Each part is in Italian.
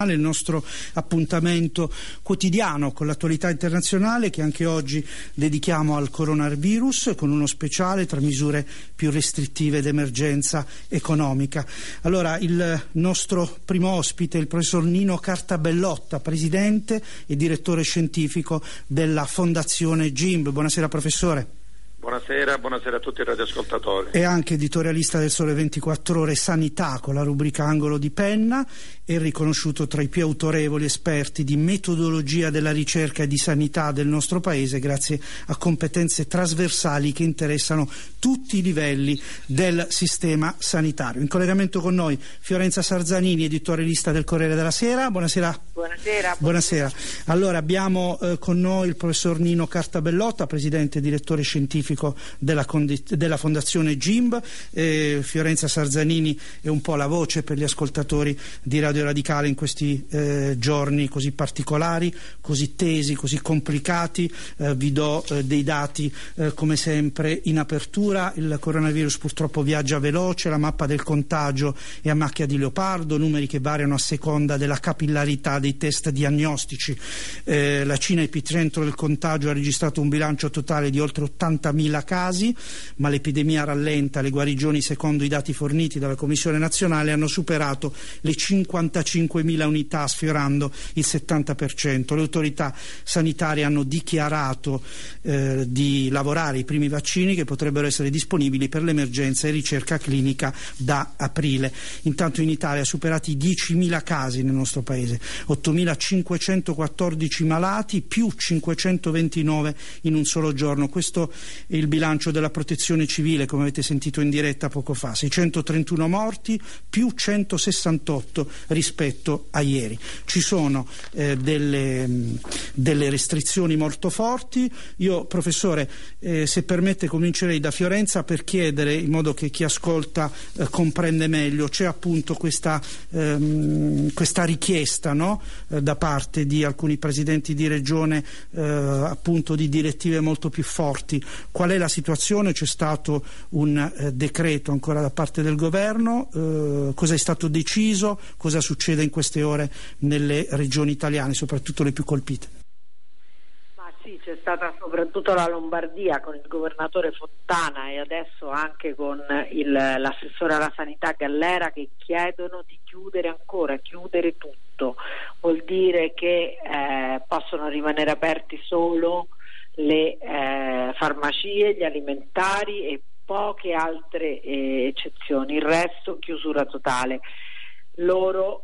Il nostro appuntamento quotidiano con l'attualità internazionale che anche oggi dedichiamo al coronavirus, con uno speciale tra misure più restrittive ed emergenza economica. Allora, il nostro primo ospite è il professor Nino Cartabellotta, presidente e direttore scientifico della Fondazione GIMB. Buonasera professore. Buonasera a tutti i radioascoltatori. È anche editorialista del Sole 24 Ore Sanità con la rubrica Angolo di Penna e riconosciuto tra i più autorevoli esperti di metodologia della ricerca e di sanità del nostro paese grazie a competenze trasversali che interessano tutti i livelli del sistema sanitario. In collegamento con noi Fiorenza Sarzanini, editorialista del Corriere della Sera. Buonasera. Buonasera. Allora abbiamo con noi il professor Nino Cartabellotta, presidente e direttore scientifico della Fondazione GIMB. Fiorenza Sarzanini è un po' la voce per gli ascoltatori di Radio Radicale in questi giorni così particolari, così tesi, così complicati. Vi do dei dati come sempre in apertura. Il coronavirus purtroppo viaggia veloce, la mappa del contagio è a macchia di leopardo, numeri che variano a seconda della capillarità dei test diagnostici. La Cina, epicentro del contagio, ha registrato un bilancio totale di oltre 80.000 casi, ma l'epidemia rallenta. Le guarigioni, secondo i dati forniti dalla Commissione nazionale, hanno superato le 55.000 unità, sfiorando il 70%. Le autorità sanitarie hanno dichiarato di lavorare i primi vaccini che potrebbero essere disponibili per l'emergenza e ricerca clinica da aprile. Intanto in Italia superati i 10.000 casi nel nostro paese, 8.514 malati, più 529 in un solo giorno. Questo è il bilancio della Protezione Civile, come avete sentito in diretta poco fa. 631 morti, più 168 rispetto a ieri. Ci sono delle restrizioni molto forti. Io, professore, se permette, comincerei da Fiorenza per chiedere, in modo che chi ascolta comprende meglio. C'è appunto questa richiesta, no? Da parte di alcuni presidenti di regione appunto di direttive molto più forti. Qual è la situazione? C'è stato un decreto ancora da parte del governo? Cosa è stato deciso? Cosa succede in queste ore nelle regioni italiane, soprattutto le più colpite? Ma sì, c'è stata soprattutto la Lombardia con il governatore Fontana e adesso anche con l'assessore alla sanità Gallera, che chiedono di chiudere tutto. Vuol dire che possono rimanere aperti solo le farmacie, gli alimentari e poche altre eccezioni. Il resto chiusura totale. Loro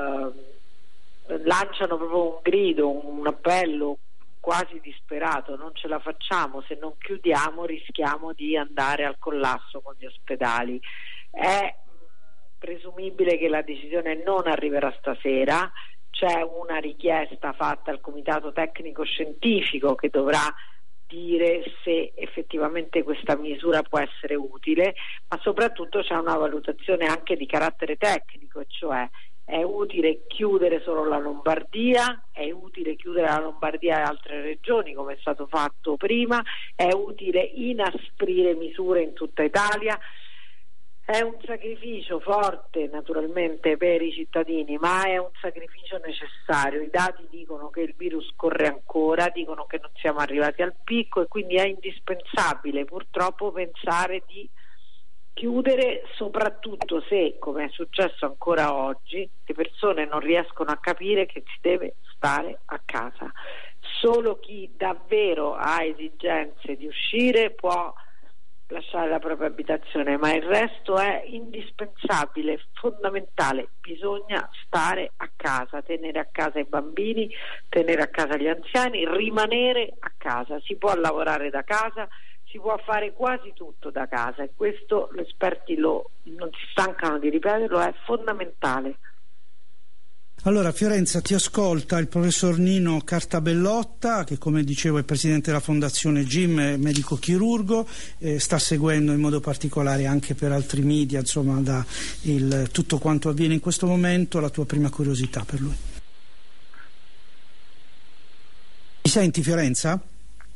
lanciano proprio un grido, un appello quasi disperato: non ce la facciamo, se non chiudiamo rischiamo di andare al collasso con gli ospedali. È presumibile che la decisione non arriverà stasera. C'è una richiesta fatta al Comitato Tecnico Scientifico che dovrà dire se effettivamente questa misura può essere utile, ma soprattutto c'è una valutazione anche di carattere tecnico, e cioè è utile chiudere solo la Lombardia, è utile chiudere la Lombardia e altre regioni come è stato fatto prima, è utile inasprire misure in tutta Italia. È un sacrificio forte naturalmente per i cittadini, ma è un sacrificio necessario. I dati dicono che il virus corre ancora, dicono che non siamo arrivati al picco e quindi è indispensabile purtroppo pensare di chiudere, soprattutto se, come è successo ancora oggi, le persone non riescono a capire che si deve stare a casa. Solo chi davvero ha esigenze di uscire può lasciare la propria abitazione, ma il resto è indispensabile, fondamentale. Bisogna stare a casa, tenere a casa i bambini, tenere a casa gli anziani, rimanere a casa. Si può lavorare da casa, si può fare quasi tutto da casa, e questo gli esperti non si stancano di ripeterlo, è fondamentale. Allora, Fiorenza, ti ascolta il professor Nino Cartabellotta, che come dicevo è presidente della Fondazione GIMB, medico chirurgo, sta seguendo in modo particolare anche per altri media, insomma, tutto quanto avviene in questo momento. La tua prima curiosità per lui. Mi senti, Fiorenza?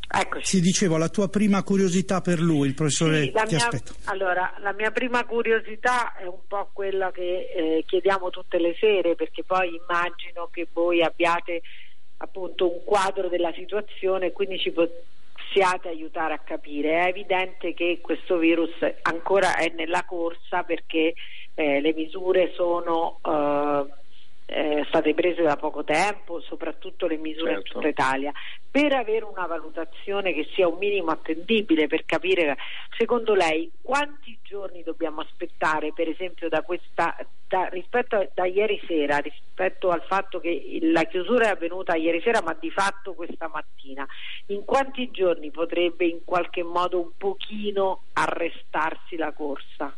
Eccoci. Si dicevo, la tua prima curiosità per lui, il professore ti aspetta. Allora, la mia prima curiosità è un po' quella che chiediamo tutte le sere, perché poi immagino che voi abbiate appunto un quadro della situazione e quindi ci possiate aiutare a capire. È evidente che questo virus ancora è nella corsa, perché le misure sono state prese da poco tempo, soprattutto le misure in tutta Italia. Per avere una valutazione che sia un minimo attendibile, per capire, secondo lei quanti giorni dobbiamo aspettare, per esempio da ieri sera, rispetto al fatto che la chiusura è avvenuta ieri sera ma di fatto questa mattina, in quanti giorni potrebbe in qualche modo un pochino arrestarsi la corsa?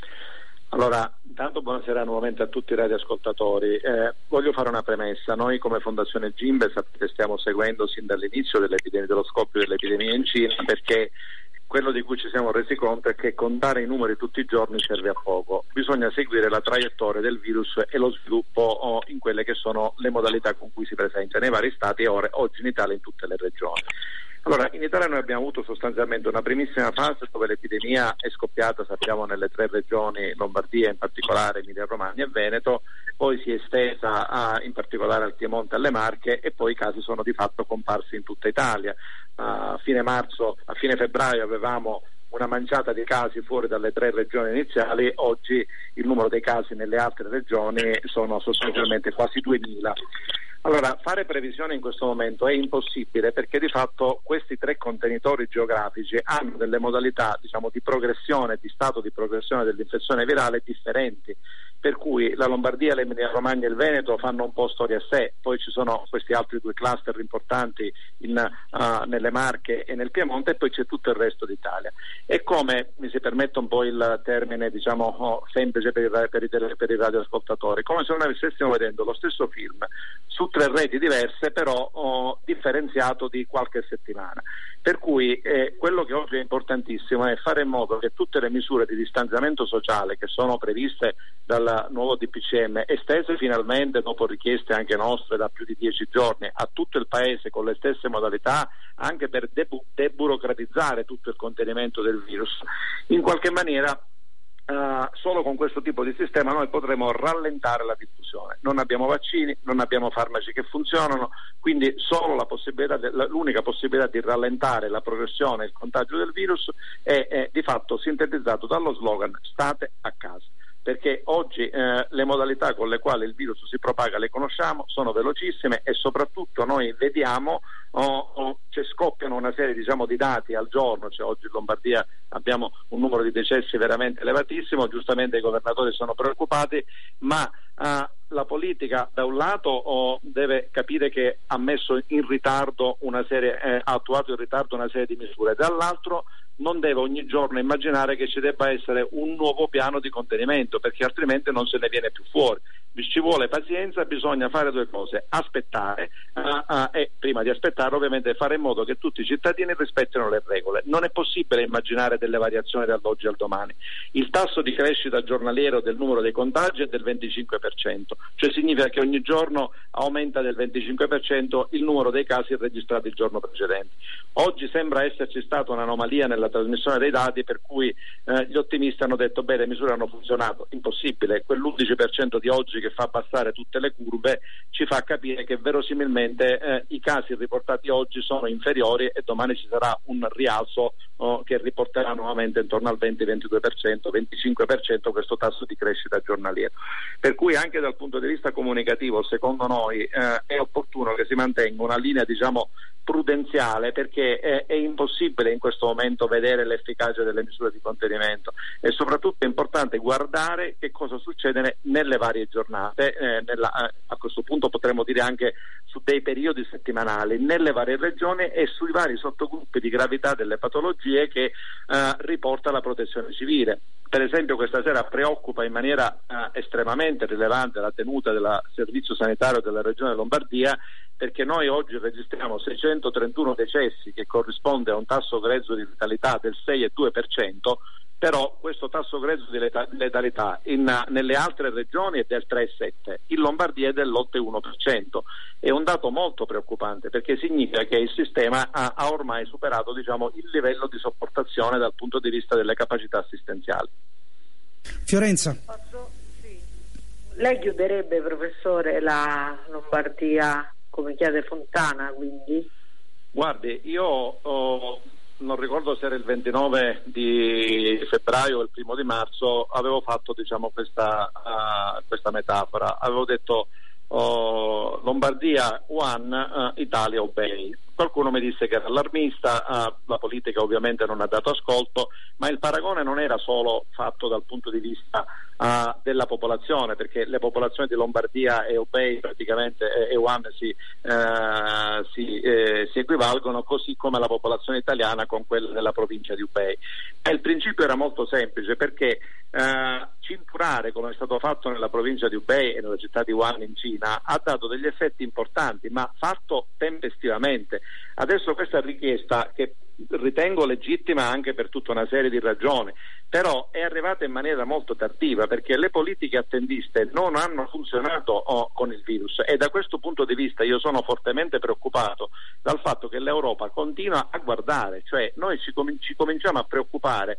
Allora, intanto buonasera nuovamente a tutti i radioascoltatori. Voglio fare una premessa. Noi come Fondazione Gimbe sapete stiamo seguendo sin dall'inizio dello scoppio dell'epidemia in Cina, perché quello di cui ci siamo resi conto è che contare i numeri tutti i giorni serve a poco. Bisogna seguire la traiettoria del virus e lo sviluppo in quelle che sono le modalità con cui si presenta nei vari stati e oggi in Italia in tutte le regioni. Allora, in Italia noi abbiamo avuto sostanzialmente una primissima fase dove l'epidemia è scoppiata, sappiamo, nelle 3 regioni, Lombardia in particolare, Emilia Romagna e Veneto, poi si è estesa in particolare al Piemonte e alle Marche, e poi i casi sono di fatto comparsi in tutta Italia. A fine febbraio avevamo una manciata di casi fuori dalle 3 regioni iniziali, oggi il numero dei casi nelle altre regioni sono sostanzialmente quasi 2000. Allora, fare previsione in questo momento è impossibile, perché di fatto questi 3 contenitori geografici hanno delle modalità, diciamo, di progressione, di stato di progressione dell'infezione virale differenti, per cui la Lombardia, l'Emilia Romagna e il Veneto fanno un po' storia a sé, poi ci sono questi altri 2 cluster importanti nelle Marche e nel Piemonte, e poi c'è tutto il resto d'Italia. E come, mi si permette un po' il termine, diciamo, semplice per i radioascoltatori, come se noi stessimo vedendo lo stesso film su 3 reti diverse, però differenziato di qualche settimana. Per cui quello che oggi è importantissimo è fare in modo che tutte le misure di distanziamento sociale che sono previste dal nuovo DPCM, estese finalmente dopo richieste anche nostre da più di 10 giorni a tutto il Paese con le stesse modalità, anche per deburocratizzare tutto il contenimento del virus, in qualche maniera solo con questo tipo di sistema noi potremo rallentare la diffusione. Non abbiamo vaccini, non abbiamo farmaci che funzionano, quindi solo l'unica possibilità di rallentare la progressione e il contagio del virus è di fatto sintetizzato dallo slogan "state a casa", perché oggi le modalità con le quali il virus si propaga le conosciamo, sono velocissime, e soprattutto noi vediamo scoppiano una serie, diciamo, di dati al giorno. Oggi in Lombardia abbiamo un numero di decessi veramente elevatissimo, giustamente i governatori sono preoccupati, ma la politica da un lato deve capire che ha messo in ritardo ha attuato in ritardo una serie di misure, dall'altro non deve ogni giorno immaginare che ci debba essere un nuovo piano di contenimento, perché altrimenti non se ne viene più fuori. Ci vuole pazienza, bisogna fare 2 cose: aspettare e prima di aspettare ovviamente fare in modo che tutti i cittadini rispettino le regole. Non è possibile immaginare delle variazioni dall'oggi al domani. Il tasso di crescita giornaliero del numero dei contagi è del 25%, cioè significa che ogni giorno aumenta del 25% il numero dei casi registrati il giorno precedente. Oggi sembra esserci stata un'anomalia nella trasmissione dei dati, per cui gli ottimisti hanno detto le misure hanno funzionato. Impossibile, quell'11% di oggi che fa passare tutte le curve ci fa capire che verosimilmente i casi riportati oggi sono inferiori, e domani ci sarà un rialzo che riporterà nuovamente intorno al 20-22%, 25% questo tasso di crescita giornaliero. Per cui anche dal punto di vista comunicativo, secondo noi è opportuno che si mantenga una linea, diciamo, prudenziale, perché è impossibile in questo momento vedere l'efficacia delle misure di contenimento, e soprattutto è importante guardare che cosa succede nelle varie giornate, a questo punto potremmo dire anche su dei periodi settimanali nelle varie regioni e sui vari sottogruppi di gravità delle patologie che riporta la Protezione Civile. Per esempio questa sera preoccupa in maniera estremamente rilevante la tenuta del servizio sanitario della regione Lombardia, perché noi oggi registriamo 631 decessi, che corrisponde a un tasso grezzo di letalità del 6,2%, però questo tasso grezzo di letalità nelle altre regioni è del 3,7%, in Lombardia è dell'8,1%. È un dato molto preoccupante, perché significa che il sistema ha ormai superato, diciamo, il livello di sopportazione dal punto di vista delle capacità assistenziali. Fiorenza. Sì. Lei chiuderebbe, professore, la Lombardia come chiede Fontana, quindi? Guardi, io non ricordo se era il 29 di febbraio o il 1 di marzo, avevo fatto, diciamo, questa metafora. Avevo detto Lombardia one, Italia obey. Qualcuno mi disse che era allarmista, la politica ovviamente non ha dato ascolto, ma il paragone non era solo fatto dal punto di vista della popolazione, perché le popolazioni di Lombardia e Hubei praticamente e One si equivalgono, così come la popolazione italiana con quella della provincia di Hubei. E il principio era molto semplice, perché cinturare, come è stato fatto nella provincia di Hubei e nella città di Wuhan in Cina, ha dato degli effetti importanti, ma fatto tempestivamente. Adesso questa richiesta, che ritengo legittima anche per tutta una serie di ragioni, però è arrivata in maniera molto tardiva, perché le politiche attendiste non hanno funzionato con il virus, e da questo punto di vista io sono fortemente preoccupato dal fatto che l'Europa continua a guardare, cioè noi ci cominciamo a preoccupare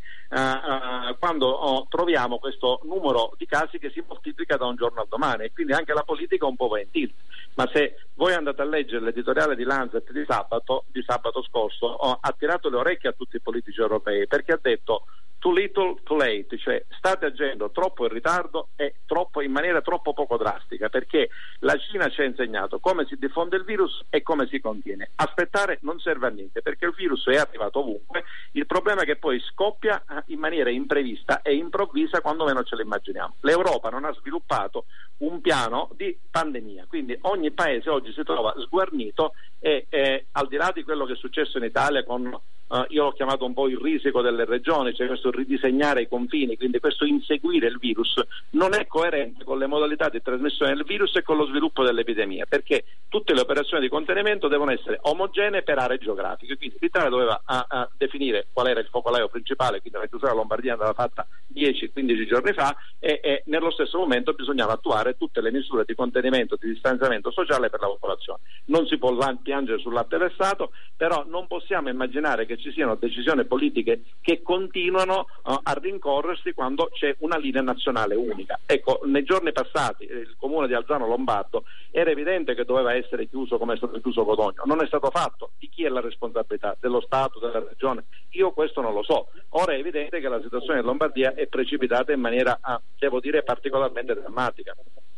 quando troviamo questo numero di casi che si moltiplica da un giorno al domani, e quindi anche la politica un po' va in tilt. Ma se voi andate a leggere l'editoriale di Lancet di sabato scorso, ha tirato le orecchie a tutti i politici europei, perché ha detto too little, too late, cioè state agendo troppo in ritardo e in maniera troppo poco drastica, perché la Cina ci ha insegnato come si diffonde il virus e come si contiene. Aspettare non serve a niente, perché il virus è arrivato ovunque, il problema è che poi scoppia in maniera imprevista e improvvisa quando meno ce lo immaginiamo. L'Europa non ha sviluppato un piano di pandemia, quindi ogni paese oggi si trova sguarnito e al di là di quello che è successo in Italia con io l'ho chiamato un po' il risico delle regioni, cioè questo ridisegnare i confini, quindi questo inseguire il virus, non è coerente con le modalità di trasmissione del virus e con lo sviluppo dell'epidemia, perché tutte le operazioni di contenimento devono essere omogenee per aree geografiche. Quindi l'Italia doveva definire qual era il focolaio principale, quindi la chiusura della Lombardia andava fatta 10-15 giorni fa, e nello stesso momento bisognava attuare tutte le misure di contenimento, di distanziamento sociale per la popolazione. Non si può piangere sul latte versato, però non possiamo immaginare che ci siano decisioni politiche che continuano a rincorrersi quando c'è una linea nazionale unica. Ecco, nei giorni passati il comune di Alzano Lombardo era evidente che doveva essere chiuso come è stato chiuso Codogno, non è stato fatto. Di chi è la responsabilità? Dello Stato, della Regione? Io questo non lo so. Ora è evidente che la situazione in Lombardia è precipitata in maniera, devo dire, particolarmente drammatica.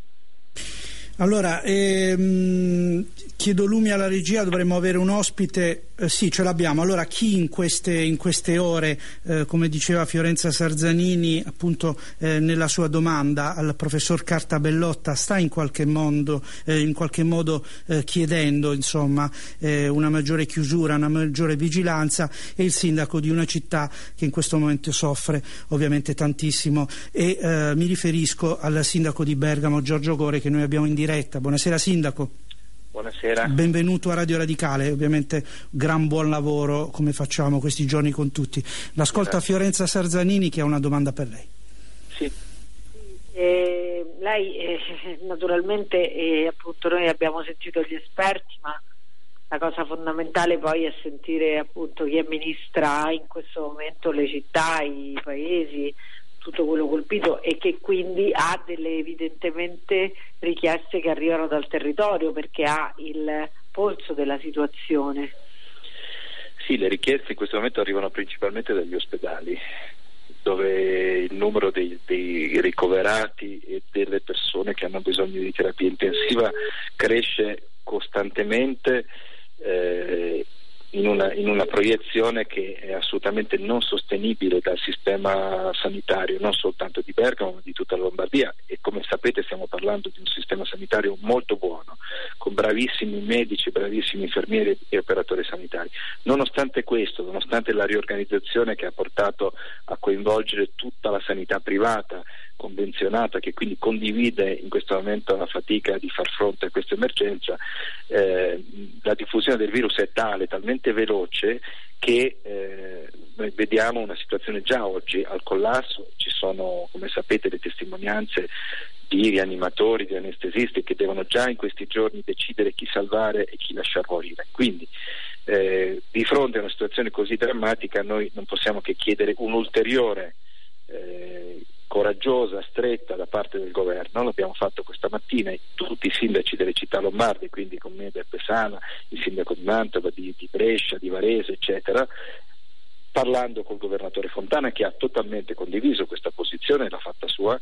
Allora, chiedo lumi alla regia, dovremmo avere un ospite, sì, ce l'abbiamo. Allora, chi in queste ore, come diceva Fiorenza Sarzanini, appunto nella sua domanda al professor Cartabellotta, sta in qualche modo chiedendo, insomma, una maggiore chiusura, una maggiore vigilanza, è il sindaco di una città che in questo momento soffre ovviamente tantissimo, e mi riferisco al sindaco di Bergamo, Giorgio Gori, che noi abbiamo in diretta. Buonasera sindaco. Buonasera. Benvenuto a Radio Radicale, ovviamente gran buon lavoro come facciamo questi giorni con tutti. L'ascolta Fiorenza Sarzanini, che ha una domanda per lei. Sì. Lei naturalmente appunto noi abbiamo sentito gli esperti, ma la cosa fondamentale poi è sentire appunto chi amministra in questo momento le città, i paesi, tutto quello colpito, e che quindi ha delle evidentemente richieste che arrivano dal territorio, perché ha il polso della situazione. Sì, le richieste in questo momento arrivano principalmente dagli ospedali, dove il numero dei ricoverati e delle persone che hanno bisogno di terapia intensiva cresce costantemente, in una proiezione che è assolutamente non sostenibile dal sistema sanitario, non soltanto di Bergamo ma di tutta la Lombardia. E come sapete stiamo parlando di un sistema sanitario molto buono, con bravissimi medici, bravissimi infermieri e operatori sanitari. Nonostante questo, nonostante la riorganizzazione che ha portato a coinvolgere tutta la sanità privata convenzionata, che quindi condivide in questo momento la fatica di far fronte a questa emergenza, la diffusione del virus è talmente veloce che noi vediamo una situazione già oggi al collasso. Ci sono, come sapete, le testimonianze di rianimatori, di anestesisti che devono già in questi giorni decidere chi salvare e chi lasciar morire. Quindi di fronte a una situazione così drammatica noi non possiamo che chiedere un'ulteriore coraggiosa, stretta da parte del governo. L'abbiamo fatto questa mattina, tutti i sindaci delle città lombarde, quindi con me Beppe Sala, il sindaco di Mantova, di Brescia, di Varese, eccetera, parlando col governatore Fontana, che ha totalmente condiviso questa posizione, l'ha fatta sua,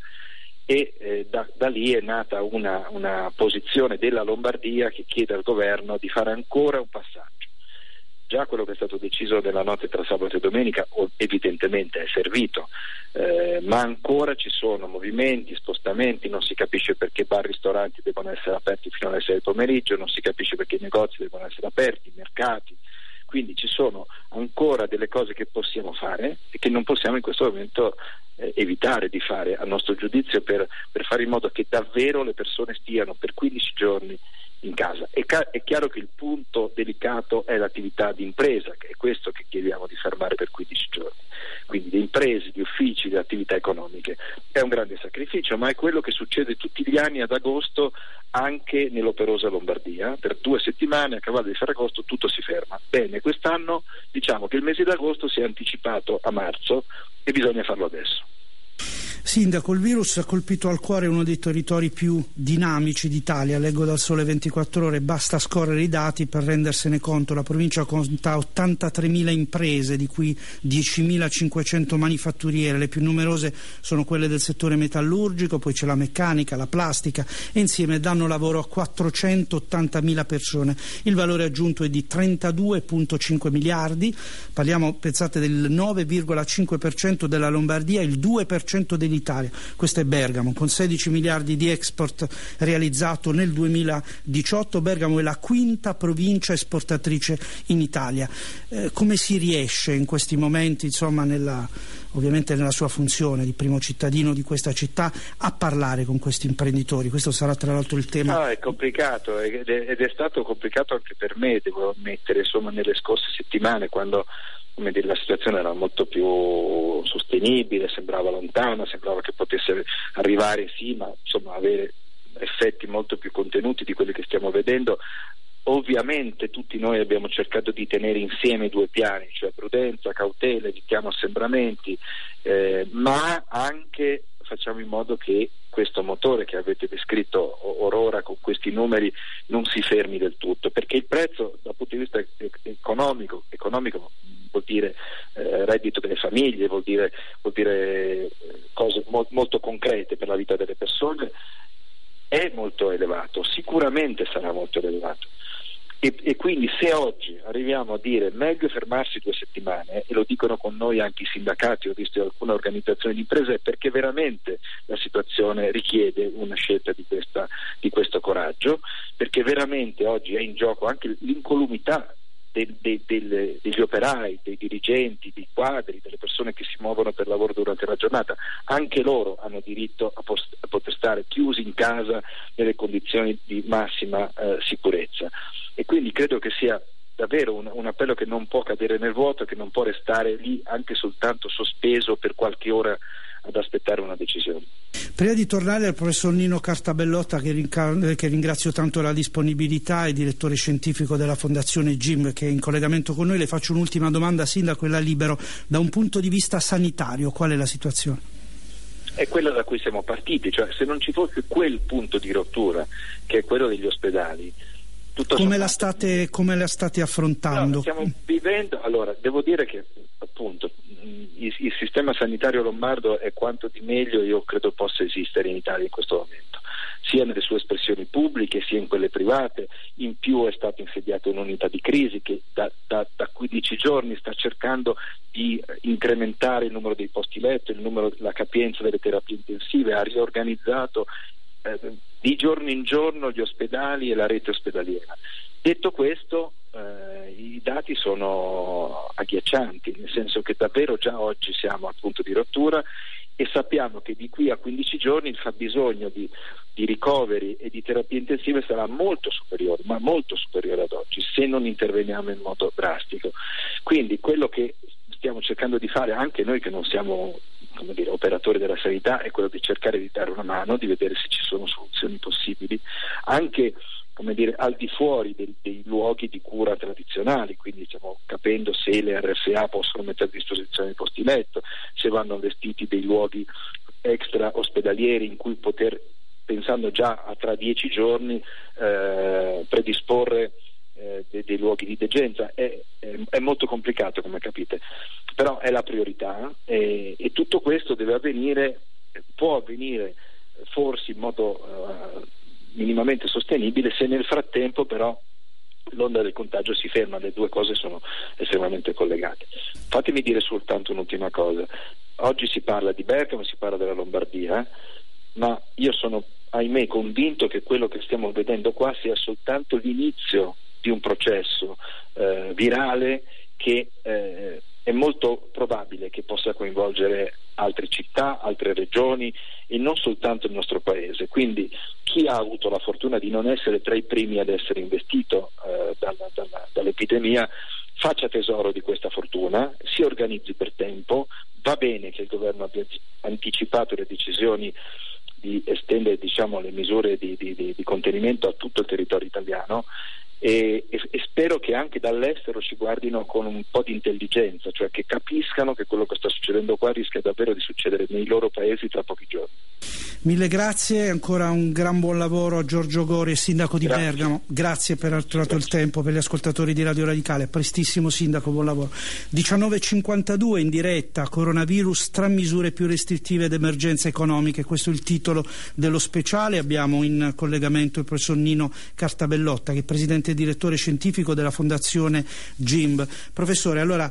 e da lì è nata una posizione della Lombardia che chiede al governo di fare ancora un passaggio. Già quello che è stato deciso nella notte tra sabato e domenica evidentemente è servito, ma ancora ci sono movimenti, spostamenti, non si capisce perché bar e ristoranti devono essere aperti fino alle 6 del pomeriggio, non si capisce perché i negozi devono essere aperti, i mercati. Quindi ci sono ancora delle cose che possiamo fare e che non possiamo in questo momento evitare di fare, a nostro giudizio, per fare in modo che davvero le persone stiano per 15 giorni in casa. È chiaro che il punto delicato è l'attività di impresa, che è questo che chiediamo di fermare per 15 giorni, quindi di imprese, di uffici, di attività economiche. È un grande sacrificio, ma è quello che succede tutti gli anni ad agosto anche nell'operosa Lombardia. Per 2 settimane a cavallo di Ferragosto tutto si ferma. Bene, quest'anno diciamo che il mese d'agosto si è anticipato a marzo e bisogna farlo adesso. Sindaco, il virus ha colpito al cuore uno dei territori più dinamici d'Italia. Leggo dal Sole 24 Ore, basta scorrere i dati per rendersene conto. La provincia conta 83.000 imprese, di cui 10.500 manifatturiere. Le più numerose sono quelle del settore metallurgico, poi c'è la meccanica, la plastica, e insieme danno lavoro a 480.000 persone. Il valore aggiunto è di 32,5 miliardi. Parliamo, pensate, del 9,5% della Lombardia e il 2% dell'Italia. Questo è Bergamo, con 16 miliardi di export realizzato nel 2018. Bergamo è la quinta provincia esportatrice in Italia. Come si riesce in questi momenti, insomma, ovviamente nella sua funzione di primo cittadino di questa città, a parlare con questi imprenditori? Questo sarà tra l'altro il tema. No, è complicato ed è stato complicato anche per me, devo ammettere, insomma, nelle scorse settimane, quando la situazione era molto più sostenibile, sembrava lontana, sembrava che potesse arrivare, sì, ma insomma avere effetti molto più contenuti di quelli che stiamo vedendo. Ovviamente tutti noi abbiamo cercato di tenere insieme i due piani, cioè prudenza, cautela, evitiamo assembramenti, ma anche facciamo in modo che questo motore che avete descritto orora con questi numeri non si fermi del tutto, perché il prezzo dal punto di vista economico vuol dire reddito delle famiglie, vuol dire cose molto concrete per la vita delle persone, è molto elevato, sicuramente sarà molto elevato. E quindi se oggi arriviamo a dire meglio fermarsi 2 settimane, e lo dicono con noi anche i sindacati, ho visto alcune organizzazioni di imprese, è perché veramente la situazione richiede una scelta di questo coraggio, perché veramente oggi è in gioco anche l'incolumità degli operai, dei dirigenti, dei quadri, delle persone che si muovono per lavoro durante la giornata. Anche loro hanno diritto a poter stare chiusi in casa nelle condizioni di massima sicurezza, e quindi credo che sia davvero un appello che non può cadere nel vuoto, che non può restare lì anche soltanto sospeso per qualche ora ad aspettare una decisione. Prima di tornare al professor Nino Cartabellotta, che ringrazio tanto la disponibilità, e direttore scientifico della Fondazione GIM, che è in collegamento con noi, le faccio un'ultima domanda, Sindaco, e la libero. Da un punto di vista sanitario, qual è la situazione? È quella da cui siamo partiti, cioè se non ci fosse quel punto di rottura che è quello degli ospedali, come la state affrontando? No, stiamo vivendo, allora devo dire che appunto il sistema sanitario lombardo è quanto di meglio io credo possa esistere in Italia in questo momento, sia nelle sue espressioni pubbliche sia in quelle private. In più è stata insediata un'unità di crisi che da 15 giorni sta cercando di incrementare il numero dei posti letto, la capienza delle terapie intensive, ha riorganizzato di giorno in giorno gli ospedali e la rete ospedaliera. Detto questo, i dati sono agghiaccianti, nel senso che davvero già oggi siamo al punto di rottura e sappiamo che di qui a 15 giorni il fabbisogno di ricoveri e di terapie intensive sarà molto superiore, ma molto superiore ad oggi, se non interveniamo in modo drastico. Quindi quello che stiamo cercando di fare anche noi che non siamo, come dire, operatori della sanità, è quello di cercare di dare una mano, di vedere se ci sono soluzioni possibili anche, come dire, al di fuori dei luoghi di cura tradizionali, quindi capendo se le RSA possono mettere a disposizione i posti letto, se vanno allestiti dei luoghi extra ospedalieri in cui poter, pensando già a tra 10 giorni, predisporre dei luoghi di degenza. È molto complicato, come capite, però è la priorità, e tutto questo può avvenire forse in modo minimamente sostenibile se nel frattempo però l'onda del contagio si ferma. Le due cose sono estremamente collegate. Fatemi dire soltanto un'ultima cosa. Oggi si parla di Bergamo, si parla della Lombardia, ma io sono, ahimè, convinto che quello che stiamo vedendo qua sia soltanto l'inizio di un processo virale che è molto probabile che possa coinvolgere altre città, altre regioni e non soltanto il nostro paese. Quindi chi ha avuto la fortuna di non essere tra i primi ad essere investito dall'epidemia faccia tesoro di questa fortuna, si organizzi per tempo. Va bene che il governo abbia anticipato le decisioni di estendere, le misure di contenimento a tutto il territorio italiano, e spero che anche dall'estero ci guardino con un po' di intelligenza, cioè che capiscano che quello che sta succedendo qua rischia davvero di succedere nei loro paesi tra pochi giorni. Mille grazie, ancora un gran buon lavoro a Giorgio Gori, sindaco di Bergamo. Grazie per aver trovato il tempo per gli ascoltatori di Radio Radicale. Prestissimo sindaco, buon lavoro. 19:52 in diretta, coronavirus tra misure più restrittive ed emergenze economiche. Questo è il titolo dello speciale. Abbiamo in collegamento il professor Nino Cartabellotta, che è presidente e direttore scientifico della Fondazione GIMB. Professore, allora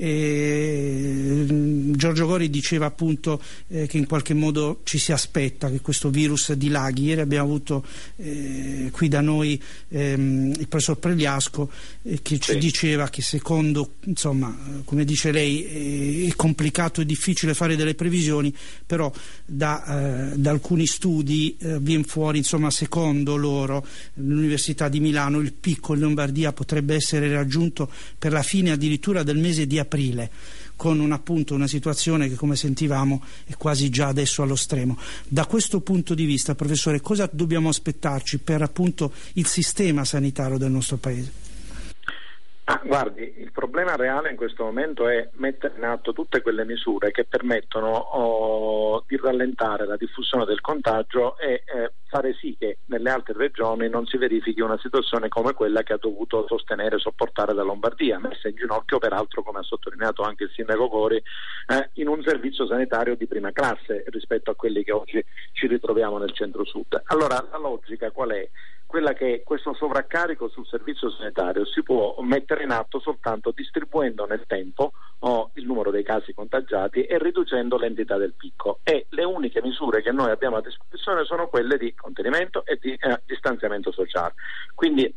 Giorgio Gori diceva appunto che in qualche modo ci si aspetta che questo virus dilaghi. Ieri abbiamo avuto qui da noi il professor Pregliasco che ci diceva che secondo, come dice lei, è complicato e difficile fare delle previsioni, però da alcuni studi viene fuori, secondo loro, l'Università di Milano, il picco in Lombardia potrebbe essere raggiunto per la fine addirittura del mese di aprile, con una situazione che, come sentivamo, è quasi già adesso allo stremo. Da questo punto di vista, professore, cosa dobbiamo aspettarci per appunto il sistema sanitario del nostro paese? Guardi, il problema reale in questo momento è mettere in atto tutte quelle misure che permettono di rallentare la diffusione del contagio e fare sì che nelle altre regioni non si verifichi una situazione come quella che ha dovuto sostenere e sopportare la Lombardia, messa in ginocchio peraltro, come ha sottolineato anche il sindaco Gori, in un servizio sanitario di prima classe rispetto a quelli che oggi ci ritroviamo nel centro-sud. Allora la logica qual è? Quella che questo sovraccarico sul servizio sanitario si può mettere in atto soltanto distribuendo nel tempo il numero dei casi contagiati e riducendo l'entità del picco, e le uniche misure che noi abbiamo a disposizione sono quelle di contenimento e di distanziamento sociale. Quindi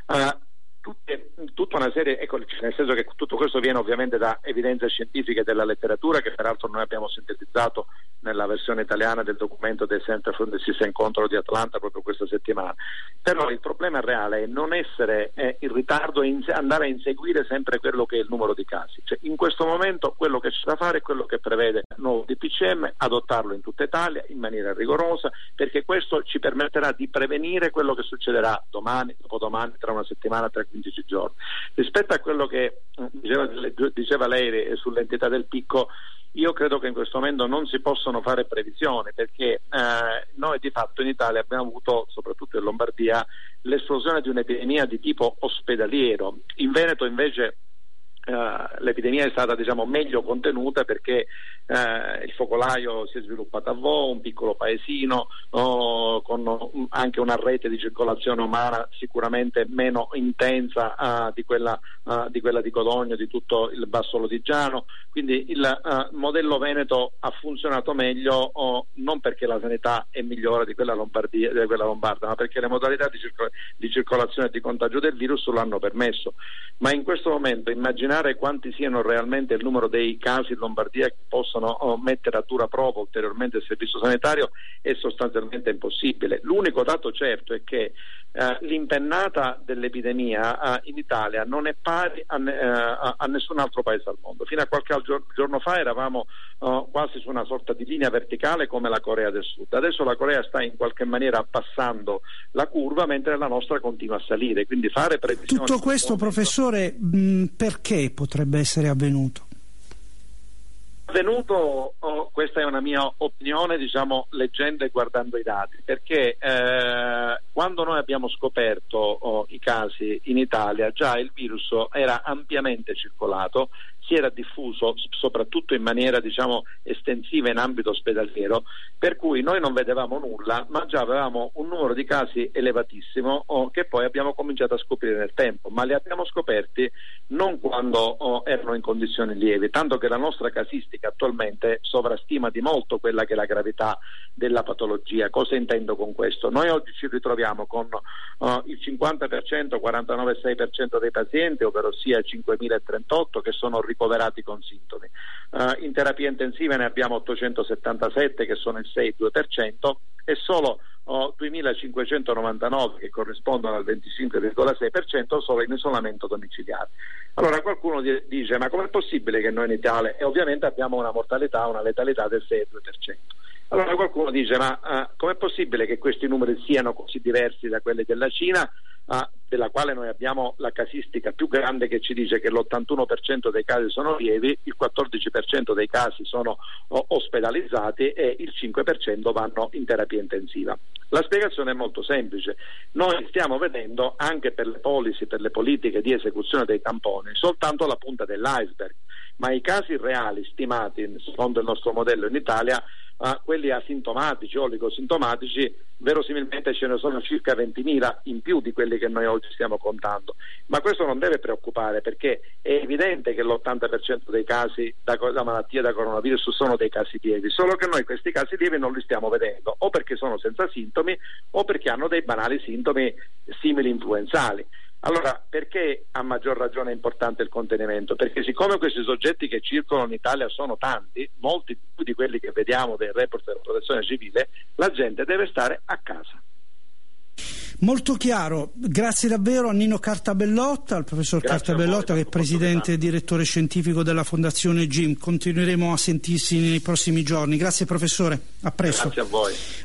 tutta una serie, nel senso che tutto questo viene ovviamente da evidenze scientifiche della letteratura, che peraltro noi abbiamo sintetizzato nella versione italiana del documento del Center for Disease and Control di Atlanta proprio questa settimana. Però il problema reale è non essere in ritardo e andare a inseguire sempre quello che è il numero di casi. Cioè, in questo momento quello che c'è da fare è quello che prevede il nuovo DPCM, adottarlo in tutta Italia in maniera rigorosa, perché questo ci permetterà di prevenire quello che succederà domani, dopodomani, tra una settimana, tra 15 giorni. Rispetto a quello che diceva lei sull'entità del picco, io credo che in questo momento non si possono fare previsioni, perché noi di fatto in Italia abbiamo avuto, soprattutto in Lombardia, l'esplosione di un'epidemia di tipo ospedaliero. In Veneto invece l'epidemia è stata meglio contenuta, perché il focolaio si è sviluppato a Vo, un piccolo paesino con anche una rete di circolazione umana sicuramente meno intensa di quella di Codogno, di tutto il Basso Lodigiano. Quindi il modello veneto ha funzionato meglio, non perché la sanità è migliore di quella lombarda, ma perché le modalità di circolazione e di contagio del virus lo hanno permesso. Ma in questo momento immaginare quanti siano realmente il numero dei casi in Lombardia che possono mettere a dura prova ulteriormente il servizio sanitario è sostanzialmente impossibile. L'unico dato certo è che l'impennata dell'epidemia in Italia non è pari a nessun altro paese al mondo. Fino a qualche giorno fa eravamo quasi su una sorta di linea verticale come la Corea del Sud. Adesso la Corea sta in qualche maniera abbassando la curva, mentre la nostra continua a salire, quindi fare previsioni. Tutto questo, professore, perché potrebbe essere avvenuto? Questa è una mia opinione, leggendo e guardando i dati, perché quando noi abbiamo scoperto i casi in Italia, già il virus era ampiamente circolato, si era diffuso soprattutto in maniera estensiva in ambito ospedaliero, per cui noi non vedevamo nulla, ma già avevamo un numero di casi elevatissimo che poi abbiamo cominciato a scoprire nel tempo, ma li abbiamo scoperti non quando erano in condizioni lievi, tanto che la nostra casistica attualmente sovrastima di molto quella che è la gravità della patologia. Cosa intendo con questo? Noi oggi ci ritroviamo con il 50%, 49,6% dei pazienti, ovvero sia 5.038 che sono ricoverati con sintomi. In terapia intensiva ne abbiamo 877 che sono il 6,2% e solo 2.599 che corrispondono al 25,6% solo in isolamento domiciliare. Allora qualcuno dice: ma com'è possibile che noi in Italia, e ovviamente abbiamo una mortalità, una letalità del 6,2%. Allora qualcuno dice: ma com'è possibile che questi numeri siano così diversi da quelli della Cina, della quale noi abbiamo la casistica più grande, che ci dice che l'81% dei casi sono lievi, il 14% dei casi sono ospedalizzati e il 5% vanno in terapia intensiva? La spiegazione è molto semplice: noi stiamo vedendo, anche per le policy, per le politiche di esecuzione dei tamponi, soltanto la punta dell'iceberg, ma i casi reali stimati secondo il nostro modello in Italia, quelli asintomatici o oligosintomatici, verosimilmente ce ne sono circa 20.000 in più di quelli che noi oggi stiamo contando. Ma questo non deve preoccupare, perché è evidente che l'80% dei casi da malattia da coronavirus sono dei casi lievi, solo che noi questi casi lievi non li stiamo vedendo, o perché sono senza sintomi o perché hanno dei banali sintomi simili influenzali. Allora, perché a maggior ragione è importante il contenimento? Perché siccome questi soggetti che circolano in Italia sono tanti, molti più di quelli che vediamo dei report della Protezione Civile, la gente deve stare a casa. Molto chiaro, grazie davvero a Nino Cartabellotta, al professor Cartabellotta, che è presidente e direttore scientifico della Fondazione GIM. Continueremo a sentirsi nei prossimi giorni. Grazie professore, a presto. Grazie a voi.